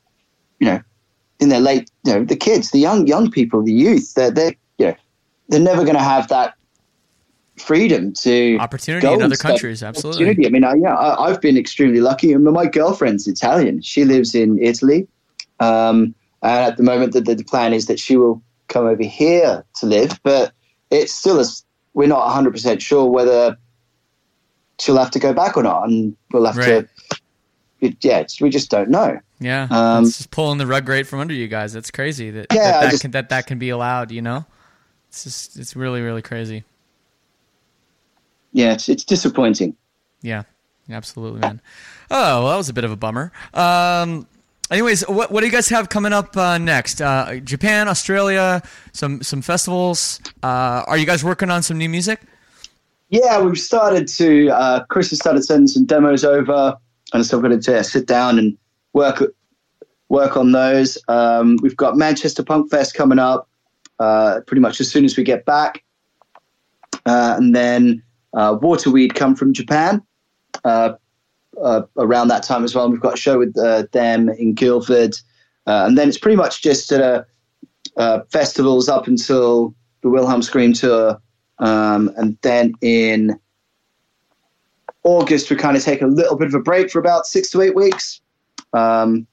late, you know, the kids, the young people, the youth. They're never going to have that freedom to opportunity in other countries. Absolutely. I mean, I've been extremely lucky. My girlfriend's Italian. She lives in Italy. And at the moment, the plan is that she will come over here to live, but it's still we're not 100% sure whether she'll have to go back or not, and we'll have to. Yeah, we just don't know. Yeah, it's just pulling the rug right from under you guys. That's crazy that can be allowed. You know, it's really, really crazy. yeah, it's disappointing. Yeah, absolutely, man. Oh, well, that was a bit of a bummer. Anyways, what do you guys have coming up next? Japan, Australia, some festivals. Are you guys working on some new music? Yeah, we've started to. Chris has started sending some demos over, and so we're going to sit down and work on those. We've got Manchester Punk Fest coming up pretty much as soon as we get back, and then Waterweed come from Japan. Around that time as well. And we've got a show with them in Guildford. And then it's pretty much just festivals up until the Wilhelm Scream tour. And then in August, we kind of take a little bit of a break for about 6 to 8 weeks. Print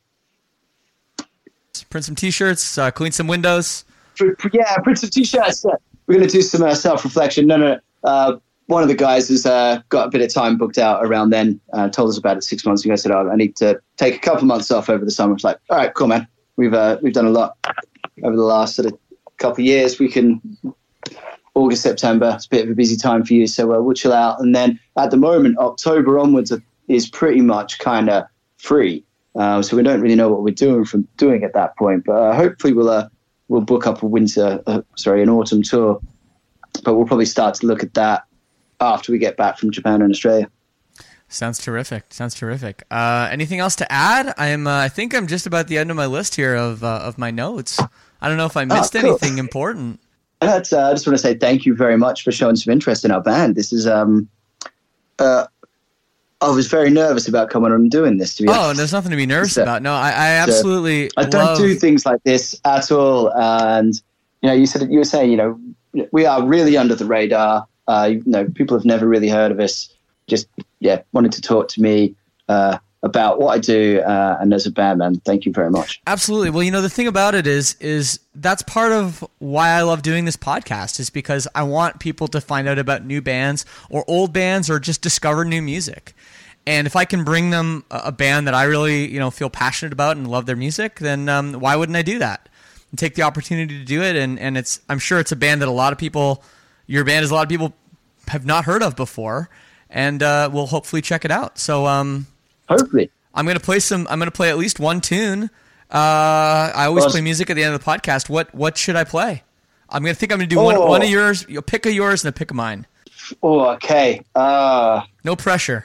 some T-shirts, clean some windows. Print some T-shirts. We're going to do some self-reflection. No. One of the guys has got a bit of time booked out around then, told us about it 6 months ago. I said, I need to take a couple of months off over the summer. It's like, all right, cool, man. We've done a lot over the last sort of couple of years. We can, August, September, it's a bit of a busy time for you, so we'll chill out. And then at the moment, October onwards is pretty much kind of free. So we don't really know what we're doing at that point. But hopefully we'll book up an autumn tour. But we'll probably start to look at that after we get back from Japan and Australia. Sounds terrific. Anything else to add? I think I'm just about the end of my list here of my notes. I don't know if I missed anything important. I just want to say thank you very much for showing some interest in our band. This is I was very nervous about coming on and doing this, to be honest. Oh, there's nothing to be nervous about. No, I absolutely I don't do things like this at all. And you were saying, we are really under the radar. People have never really heard of us. Just, wanted to talk to me about what I do and as a band, man. Thank you very much. Absolutely. Well, the thing about it is that's part of why I love doing this podcast, is because I want people to find out about new bands or old bands or just discover new music. And if I can bring them a band that I really, feel passionate about and love their music, then why wouldn't I do that? And take the opportunity to do it. And I'm sure it's a band that your band is a lot of people have not heard of before, and we'll hopefully check it out. So hopefully I'm going to play at least one tune. I always play music at the end of the podcast. What should I play? I'm going to do one of yours. You'll pick a yours and a pick of mine. Oh, okay. No pressure.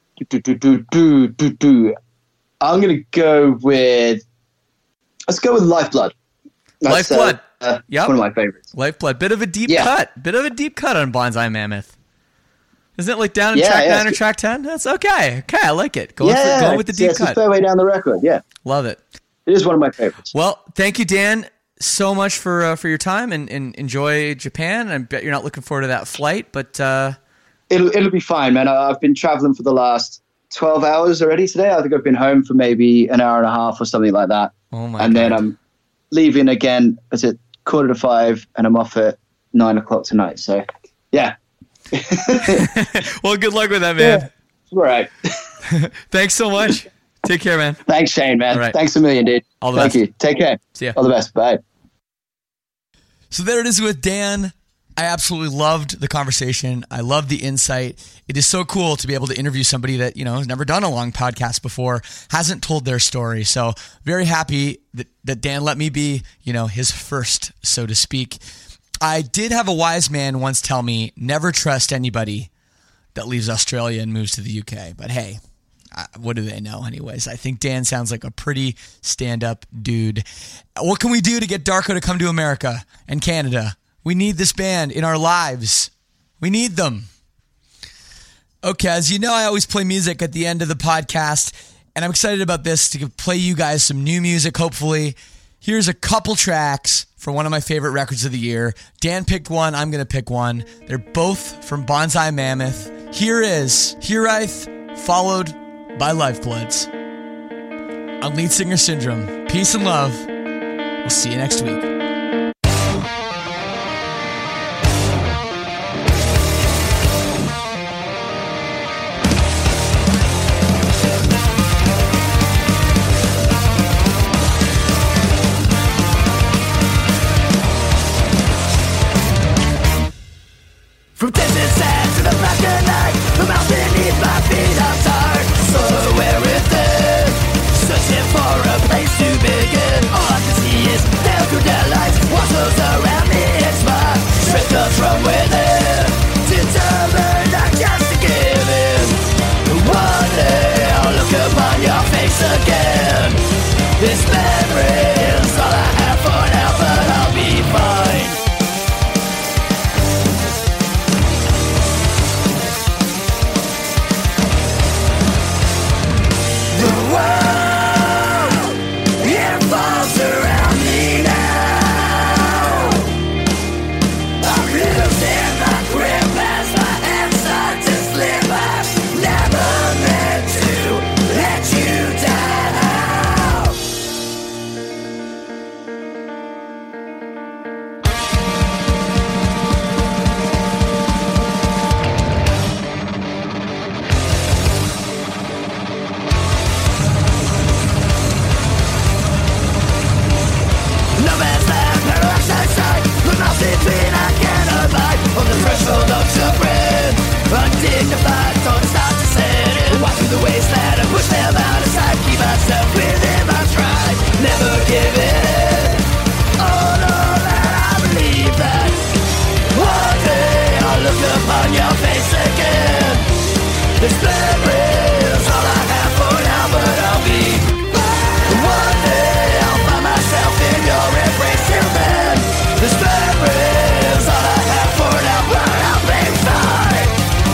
I'm going to go with, let's go with Lifeblood. Lifeblood. Yep. One of my favorites. Lifeblood. Bit of a deep cut. Bit of a deep cut on Bonsai Mammoth. Isn't it like down in track 9 or track 10? That's okay. Okay, I like it. Going with the deep cut. It's a fair way down the record, yeah. Love it. It is one of my favorites. Well, thank you, Dan, so much for your time, and enjoy Japan. I bet you're not looking forward to that flight, but... It'll be fine, man. I've been traveling for the last 12 hours already today. I think I've been home for maybe an hour and a half or something like that. Oh, my God. And then I'm leaving again at 4:45, and I'm off at 9 o'clock tonight. So, yeah. Well, good luck with that, man. Yeah. All right. Thanks so much. Take care, man. Thanks, Shane, man. Right. Thanks a million, dude. All the best. Thank you. Take care. See ya. All the best. Bye. So there it is with Dan. I absolutely loved the conversation. I loved the insight. It is so cool to be able to interview somebody that, has never done a long podcast before, hasn't told their story. So very happy that Dan let me be, his first, so to speak. I did have a wise man once tell me, never trust anybody that leaves Australia and moves to the UK. But hey, what do they know anyways? I think Dan sounds like a pretty stand-up dude. What can we do to get Darko to come to America and Canada? We need this band in our lives. We need them. Okay, as you know, I always play music at the end of the podcast, and I'm excited about this to play you guys some new music, hopefully. Here's a couple tracks from one of my favorite records of the year. Dan picked one. I'm going to pick one. They're both from Bonsai Mammoth. Here is Hiraeth, followed by Lifebloods. On Lead Singer Syndrome. Peace and love. We'll see you next week. From distant sands to the mountain dignified, so I start to set it. Walk through the wasteland and push them out of sight. Keep myself within my stride, never give in. Oh no, that I believe that one day I'll look upon your face again. This memory is all I have for now, but I'll be back. One day I'll find myself in your embrace. Till then, this memory is all I have for now, but I'll be fine.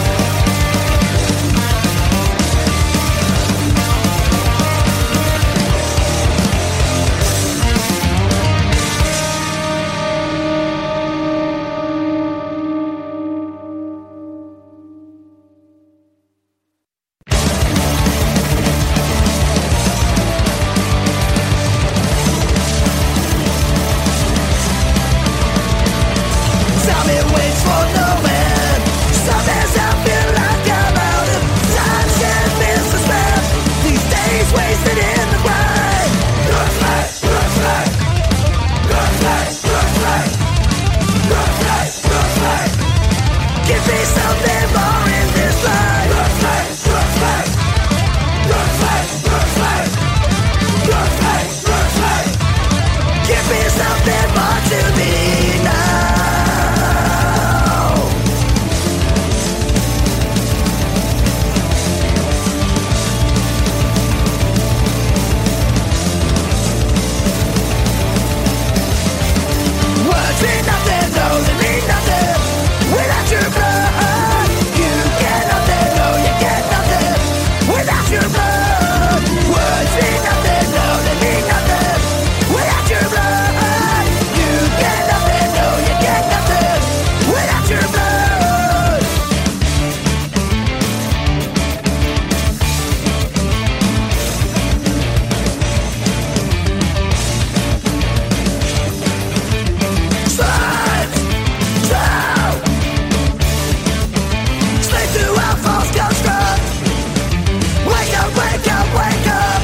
Time waits for no man. Some days I feel like I'm out of time. Can't miss the spell. These days wasted in the grind. Good life, good life. Good life, good life. Good life, good life. Give me something more in this life. Good life, good life. Good life, good life. Good life, good life. Give me something more to me now. Words mean nothing, no, they mean nothing without your blood. You get nothing, no, you get nothing without your blood. Words mean nothing, no, they mean nothing without your blood. You get nothing, no, you get nothing without your blood. Slide down, stay through our false construct. Wake up, wake up, wake up.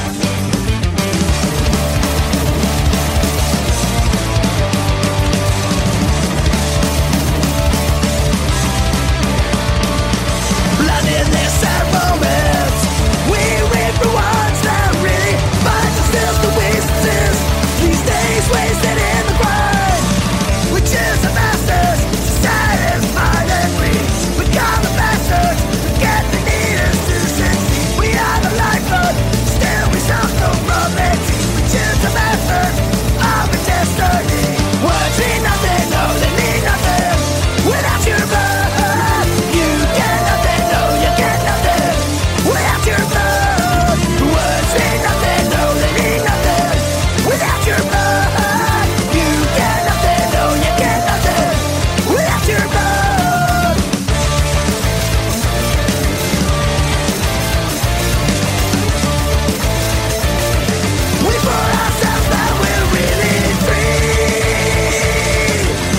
Blind in this sad moment, we wait for ones that really find themselves the wastes. These days wasted in the grind, which is a masters, satisfied and free. We got the bastards, forget the need us to succeed. We are the lifeblood, still we self no problem, which is a masters of a destiny. Words mean nothing, no, they mean nothing without your blood. You get nothing, no, you get nothing without your blood. Words mean nothing, no, they mean nothing without your blood. You get nothing, no, you get nothing without your blood. We fool ourselves that we're really free.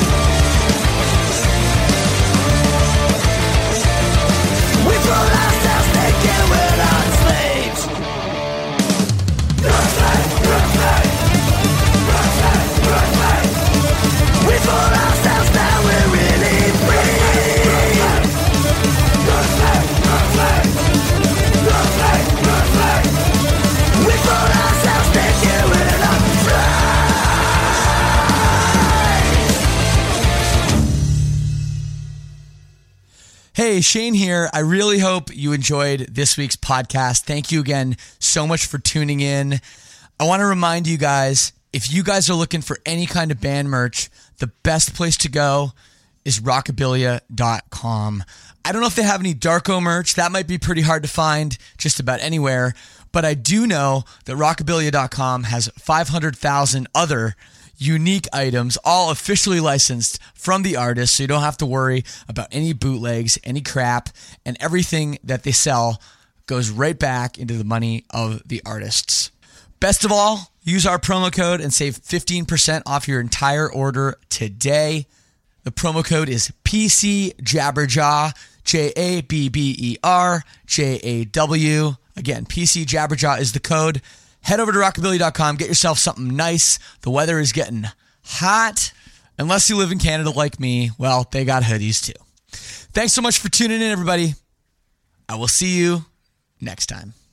We fool ourselves thinking we're not slaves. Good life, good life. Good life, good life. We fool ourselves that we're really free. Good life, good life. Good life, good life. We fool ourselves thinking we're not Hey, Shane here. I really hope you enjoyed this week's podcast. Thank you again so much for tuning in. I want to remind you guys, if you guys are looking for any kind of band merch, the best place to go is rockabilia.com. I don't know if they have any Darko merch. That might be pretty hard to find just about anywhere. But I do know that rockabilia.com has 500,000 other unique items, all officially licensed from the artist, so you don't have to worry about any bootlegs, any crap, and everything that they sell goes right back into the money of the artists. Best of all, use our promo code and save 15% off your entire order today. The promo code is PCJabberjaw, JABBERJAW. Again, PCJabberjaw is the code. Head over to rockabilia.com, get yourself something nice. The weather is getting hot. Unless you live in Canada like me, well, they got hoodies too. Thanks so much for tuning in, everybody. I will see you next time.